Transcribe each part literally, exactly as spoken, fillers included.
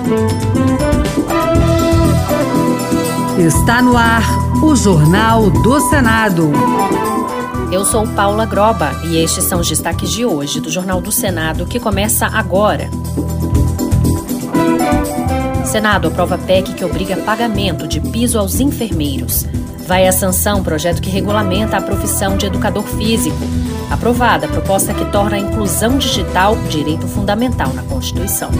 Está no ar o Jornal do Senado. Eu sou Paula Groba e estes são os destaques de hoje do Jornal do Senado, que começa agora. Senado aprova P E C que obriga pagamento de piso aos enfermeiros. Vai à sanção projeto que regulamenta a profissão de educador físico. Aprovada a proposta que torna a inclusão digital direito fundamental na Constituição.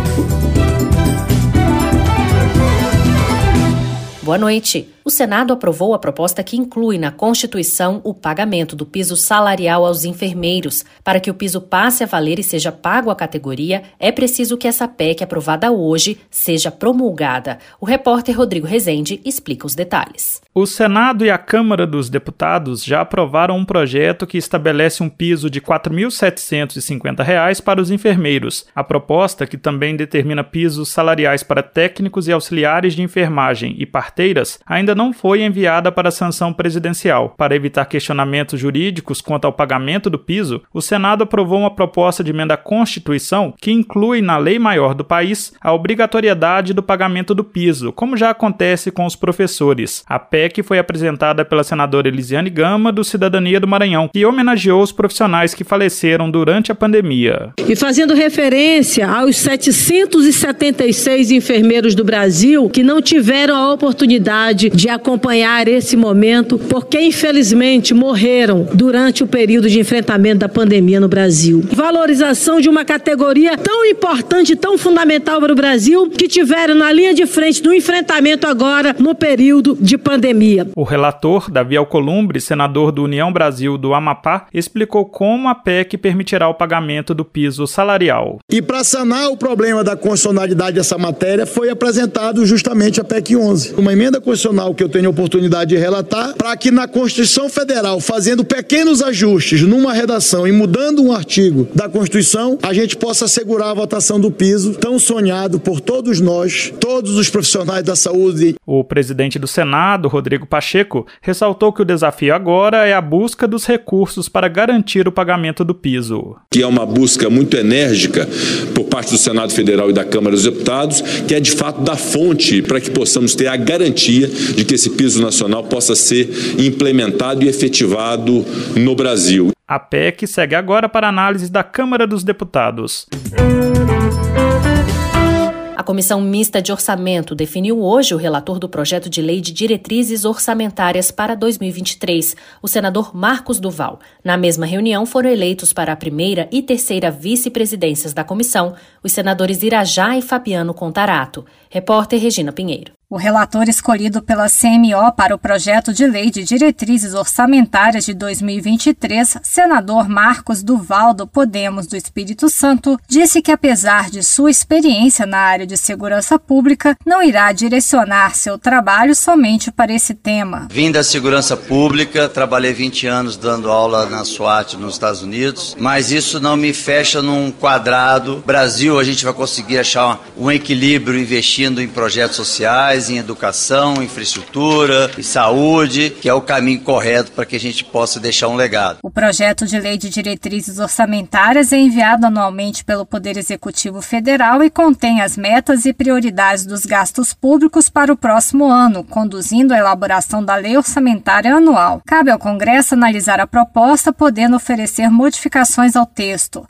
Boa noite. O Senado aprovou a proposta que inclui na Constituição o pagamento do piso salarial aos enfermeiros. Para que o piso passe a valer e seja pago à categoria, é preciso que essa P E C aprovada hoje seja promulgada. O repórter Rodrigo Rezende explica os detalhes. O Senado e a Câmara dos Deputados já aprovaram um projeto que estabelece um piso de quatro mil setecentos e cinquenta reais para os enfermeiros. A proposta, que também determina pisos salariais para técnicos e auxiliares de enfermagem e parteiras, ainda não foi enviada para a sanção presidencial. Para evitar questionamentos jurídicos quanto ao pagamento do piso, o Senado aprovou uma proposta de emenda à Constituição que inclui na lei maior do país a obrigatoriedade do pagamento do piso, como já acontece com os professores. A P E C foi apresentada pela senadora Elisiane Gama, do Cidadania do Maranhão, que homenageou os profissionais que faleceram durante a pandemia. E fazendo referência aos setecentos e setenta e seis enfermeiros do Brasil que não tiveram a oportunidade de acompanhar esse momento, porque infelizmente morreram durante o período de enfrentamento da pandemia no Brasil. Valorização de uma categoria tão importante, tão fundamental para o Brasil, que tiveram na linha de frente do enfrentamento agora no período de pandemia. O relator, Davi Alcolumbre, senador do União Brasil do Amapá, explicou como a P E C permitirá o pagamento do piso salarial. E para sanar o problema da constitucionalidade dessa matéria, foi apresentado justamente a P E C onze, uma emenda constitucional que eu tenho a oportunidade de relatar, para que na Constituição Federal, fazendo pequenos ajustes numa redação e mudando um artigo da Constituição, a gente possa assegurar a votação do piso tão sonhado por todos nós, todos os profissionais da saúde. O presidente do Senado, Rodrigo Pacheco, ressaltou que o desafio agora é a busca dos recursos para garantir o pagamento do piso. Que é uma busca muito enérgica por parte do Senado Federal e da Câmara dos Deputados, que é de fato da fonte para que possamos ter a garantia de que esse piso nacional possa ser implementado e efetivado no Brasil. A P E C segue agora para análise da Câmara dos Deputados. A Comissão Mista de Orçamento definiu hoje o relator do projeto de lei de diretrizes orçamentárias para dois mil e vinte e três, o senador Marcos Duval. Na mesma reunião foram eleitos para a primeira e terceira vice-presidências da comissão os senadores Irajá e Fabiano Contarato. Repórter Regina Pinheiro. O relator escolhido pela C M O para o projeto de lei de diretrizes orçamentárias de dois mil e vinte e três, senador Marcos Duval, do Podemos do Espírito Santo, disse que, apesar de sua experiência na área de segurança pública, não irá direcionar seu trabalho somente para esse tema. Vim da segurança pública, trabalhei vinte anos dando aula na SWAT nos Estados Unidos, mas isso não me fecha num quadrado. Brasil, a gente vai conseguir achar um equilíbrio investindo em projetos sociais, em educação, infraestrutura e saúde, que é o caminho correto para que a gente possa deixar um legado. O projeto de lei de diretrizes orçamentárias é enviado anualmente pelo Poder Executivo Federal e contém as metas e prioridades dos gastos públicos para o próximo ano, conduzindo a elaboração da lei orçamentária anual. Cabe ao Congresso analisar a proposta, podendo oferecer modificações ao texto.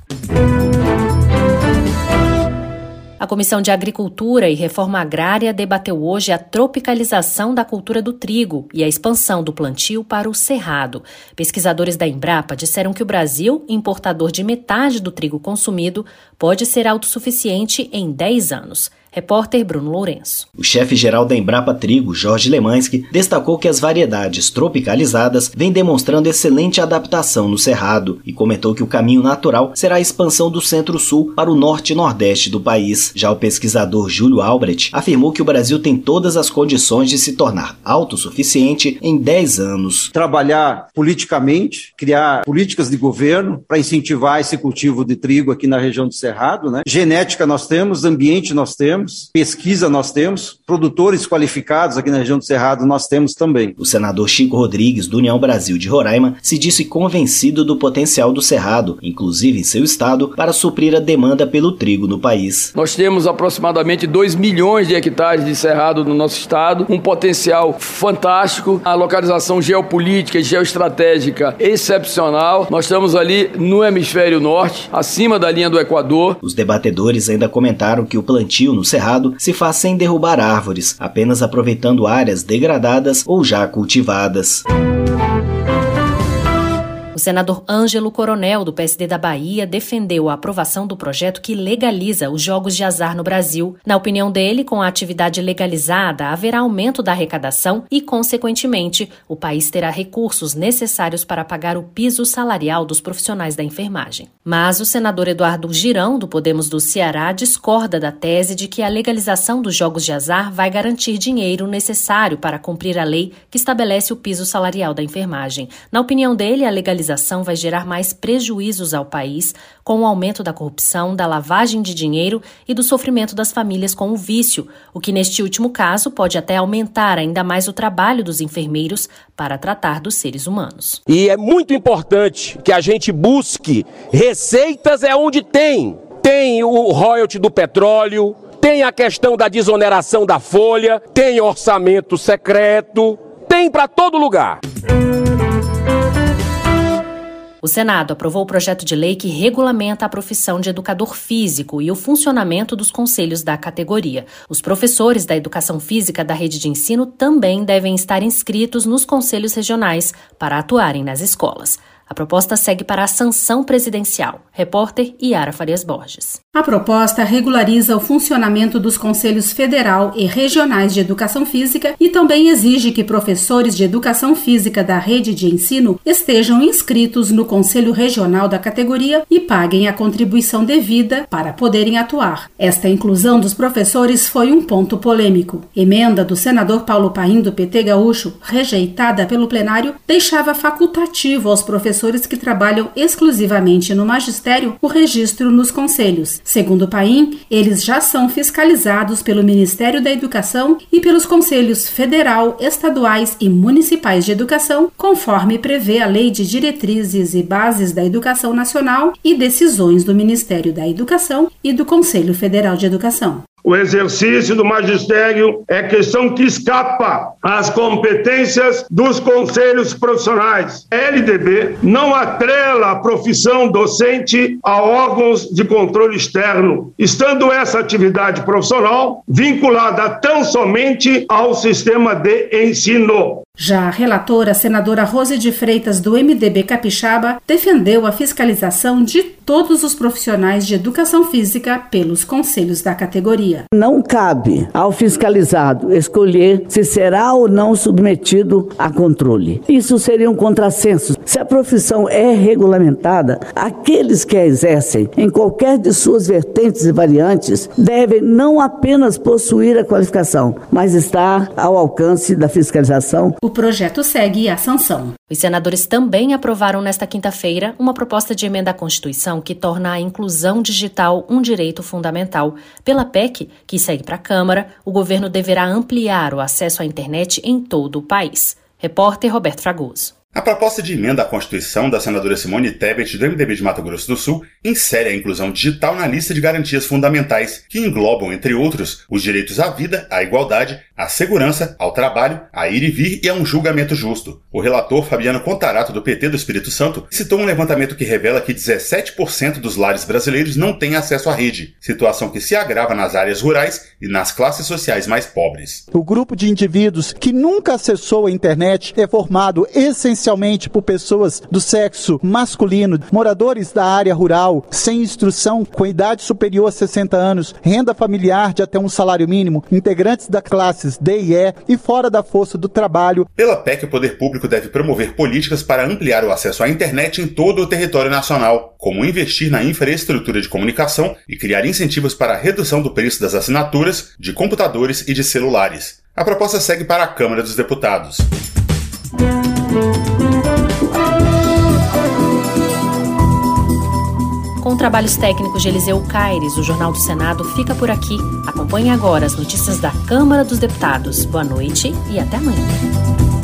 A Comissão de Agricultura e Reforma Agrária debateu hoje a tropicalização da cultura do trigo e a expansão do plantio para o cerrado. Pesquisadores da Embrapa disseram que o Brasil, importador de metade do trigo consumido, pode ser autossuficiente em dez anos. Repórter Bruno Lourenço. O chefe-geral da Embrapa Trigo, Jorge Lemansky, destacou que as variedades tropicalizadas vêm demonstrando excelente adaptação no cerrado e comentou que o caminho natural será a expansão do centro-sul para o norte e nordeste do país. Já o pesquisador Júlio Albrecht afirmou que o Brasil tem todas as condições de se tornar autossuficiente em dez anos. Trabalhar politicamente, criar políticas de governo para incentivar esse cultivo de trigo aqui na região do cerrado, né? Genética nós temos, ambiente nós temos, temos, pesquisa nós temos, produtores qualificados aqui na região do Cerrado nós temos também. O senador Chico Rodrigues, do União Brasil de Roraima, se disse convencido do potencial do Cerrado, inclusive em seu estado, para suprir a demanda pelo trigo no país. Nós temos aproximadamente dois milhões de hectares de cerrado no nosso estado, um potencial fantástico, a localização geopolítica e geoestratégica excepcional. Nós estamos ali no hemisfério norte, acima da linha do Equador. Os debatedores ainda comentaram que o plantio no Cerrado se faz sem derrubar árvores, apenas aproveitando áreas degradadas ou já cultivadas. O senador Ângelo Coronel, do P S D da Bahia, defendeu a aprovação do projeto que legaliza os jogos de azar no Brasil. Na opinião dele, com a atividade legalizada, haverá aumento da arrecadação e, consequentemente, o país terá recursos necessários para pagar o piso salarial dos profissionais da enfermagem. Mas o senador Eduardo Girão, do Podemos do Ceará, discorda da tese de que a legalização dos jogos de azar vai garantir dinheiro necessário para cumprir a lei que estabelece o piso salarial da enfermagem. Na opinião dele, a legalização vai gerar mais prejuízos ao país, com o aumento da corrupção, da lavagem de dinheiro e do sofrimento das famílias com o vício, o que neste último caso pode até aumentar ainda mais o trabalho dos enfermeiros para tratar dos seres humanos. E é muito importante que a gente busque receitas é onde tem. Tem o royalty do petróleo, tem a questão da desoneração da folha, tem orçamento secreto, tem para todo lugar. O Senado aprovou o projeto de lei que regulamenta a profissão de educador físico e o funcionamento dos conselhos da categoria. Os professores da educação física da rede de ensino também devem estar inscritos nos conselhos regionais para atuarem nas escolas. A proposta segue para a sanção presidencial. Repórter Yara Farias Borges. A proposta regulariza o funcionamento dos Conselhos Federal e Regionais de Educação Física e também exige que professores de educação física da rede de ensino estejam inscritos no Conselho Regional da categoria e paguem a contribuição devida para poderem atuar. Esta inclusão dos professores foi um ponto polêmico. Emenda do senador Paulo Paim, do P T gaúcho, rejeitada pelo plenário, deixava facultativo aos professores que trabalham exclusivamente no magistério o registro nos conselhos. Segundo Paim, eles já são fiscalizados pelo Ministério da Educação e pelos conselhos federal, estaduais e municipais de educação, conforme prevê a Lei de Diretrizes e Bases da Educação Nacional e decisões do Ministério da Educação e do Conselho Federal de Educação. O exercício do magistério é questão que escapa às competências dos conselhos profissionais. A L D B não atrela a profissão docente a órgãos de controle externo, estando essa atividade profissional vinculada tão somente ao sistema de ensino. Já a relatora, senadora Rose de Freitas, do M D B Capixaba, defendeu a fiscalização de todos os profissionais de educação física pelos conselhos da categoria. Não cabe ao fiscalizado escolher se será ou não submetido a controle. Isso seria um contrassenso. Se a profissão é regulamentada, aqueles que a exercem em qualquer de suas vertentes e variantes devem não apenas possuir a qualificação, mas estar ao alcance da fiscalização. O projeto segue a sanção. Os senadores também aprovaram nesta quinta-feira uma proposta de emenda à Constituição que torna a inclusão digital um direito fundamental. Pela P E C, que segue para a Câmara, o governo deverá ampliar o acesso à internet em todo o país. Repórter Roberto Fragoso. A proposta de emenda à Constituição da senadora Simone Tebet, do M D B de Mato Grosso do Sul, insere a inclusão digital na lista de garantias fundamentais, que englobam, entre outros, os direitos à vida, à igualdade, à segurança, ao trabalho, a ir e vir e a um julgamento justo. O relator Fabiano Contarato, do P T do Espírito Santo, citou um levantamento que revela que dezessete por cento dos lares brasileiros não têm acesso à rede, situação que se agrava nas áreas rurais e nas classes sociais mais pobres. O grupo de indivíduos que nunca acessou a internet é formado essencialmente Essencialmente por pessoas do sexo masculino, moradores da área rural, sem instrução, com idade superior a sessenta anos, renda familiar de até um salário mínimo, integrantes das classes D e E e fora da força do trabalho. Pela P E C, o poder público deve promover políticas para ampliar o acesso à internet em todo o território nacional, como investir na infraestrutura de comunicação e criar incentivos para a redução do preço das assinaturas, de computadores e de celulares. A proposta segue para a Câmara dos Deputados. Com trabalhos técnicos de Eliseu Caires, o Jornal do Senado fica por aqui. Acompanhe agora as notícias da Câmara dos Deputados. Boa noite e até amanhã.